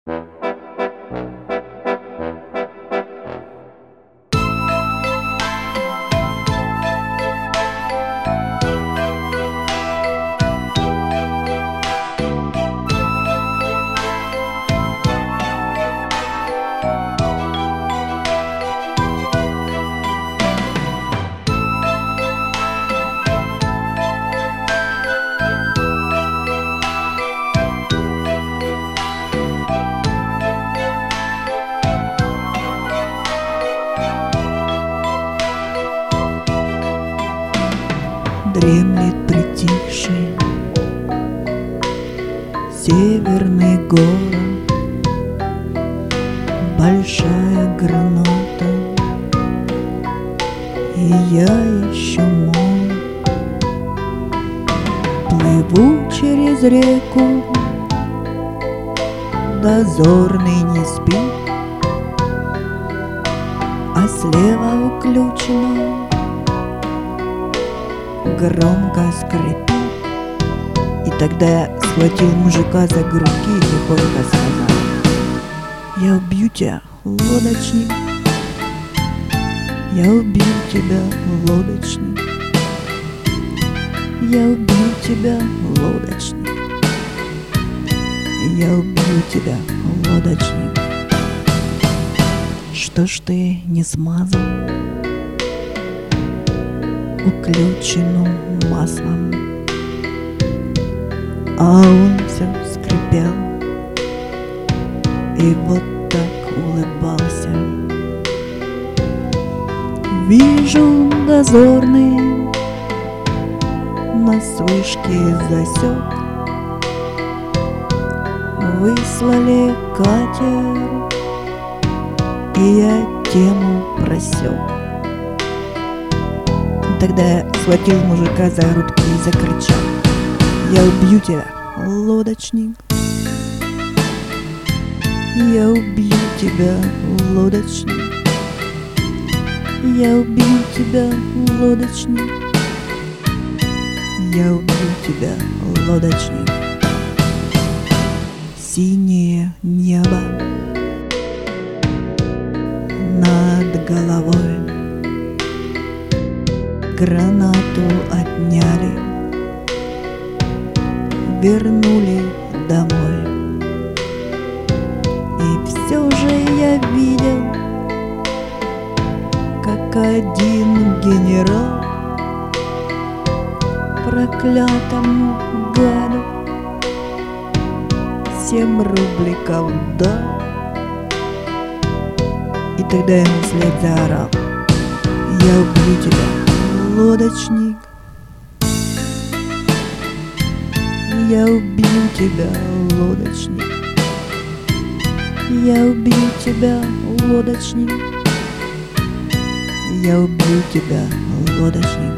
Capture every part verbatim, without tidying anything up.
Дремлет притихший северный город, большая граната, и я еще молод. Плыву через реку, дозорный не спит, а слева уключено громко скрипит. И тогда я схватил мужика за грудки и тихонько сказал: я убью тебя, лодочник, я убью тебя, лодочник, я убью тебя, лодочник, я убью тебя, лодочник. Что ж ты не смазал уключенным маслом? А он все скрипел и вот так улыбался. Вижу, дозорный на вышке засек, выслали катер, и я тему просек. Тогда я схватил мужика за грудки и закричал: я убью тебя, лодочник, я убью тебя, лодочник, я убью тебя, лодочник, я убью тебя, лодочник. Синее небо над головой, гранату отняли, вернули домой. И все же я видел, как один генерал проклятому гаду семь рубликов дал. И тогда ему вслед заорал: я убью тебя, лодочник, я убью тебя, лодочник, я убью тебя, лодочник, я убью тебя, лодочник.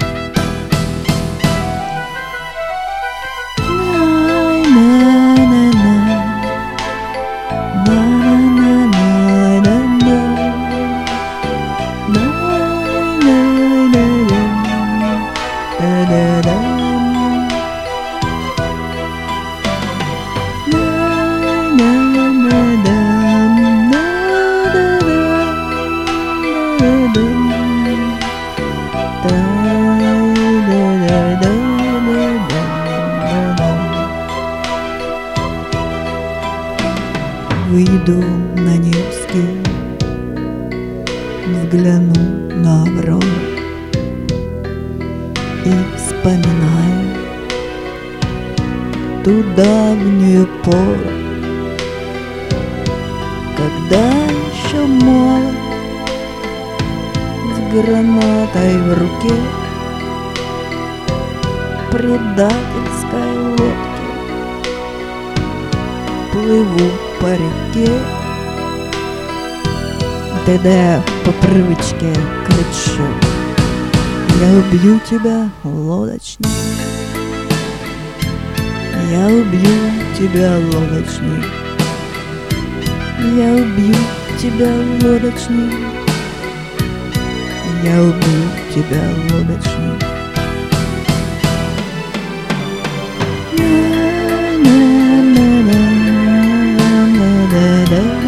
Выйду на Невский, взгляну на Аврору и вспоминаю ту давнюю пору, когда еще молод, с гранатой в руке, предательской лодке плыву по реке. Тогда я по привычке кричу: я убью тебя, лодочник, я убью тебя, лодочник, я убью тебя, лодочник, я убью тебя, лодочник. Da love.